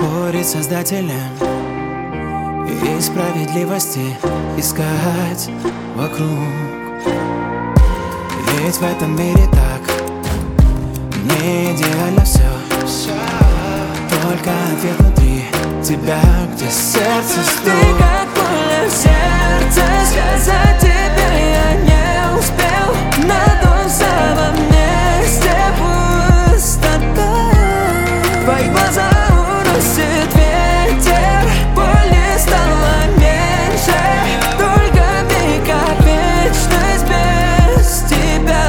спорить с Создателем и справедливости искать вокруг. Ведь в этом мире так не идеально все. Только ответ внутри тебя, где сердце стук. Ты как пуля в сердце, сказать тебе я не успел. На том самом месте пустота. Твои глаза уносит ветер, боль не стала меньше. Только миг, как вечность без тебя.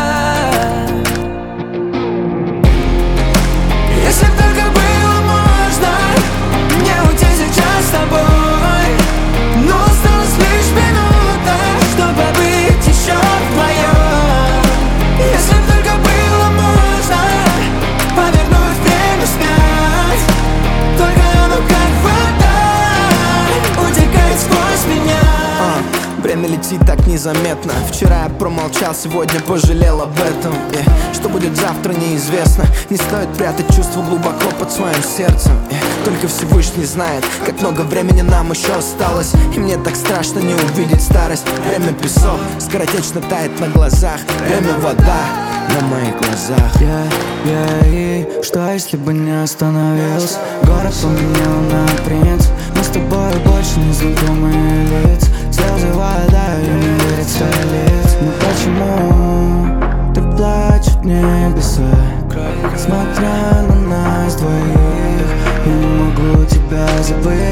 Если б только было можно мне уйти сейчас с тобой, но осталась лишь минута, чтобы быть еще вдвоем. Если б только было можно повернуть время вспять, только оно как вода утекает сквозь меня. Время летит так незаметно. Вчера я промолчал, сегодня пожалел об этом. Что будет завтра, неизвестно. Не стоит прятать чувства глубоко под своим сердцем. Только Всевышний знает, как много времени нам еще осталось. И мне так страшно не увидеть старость. Время песок, скоротечно тает на глазах. Время вода на моих глазах. И что если бы не остановился? Город поменял на принц. Мы с тобой больше не знакомые лица. Слезы вода, и не верит в лиц. Но почему так плачут небеса, смотря на нас двоих? Я не могу тебя забыть.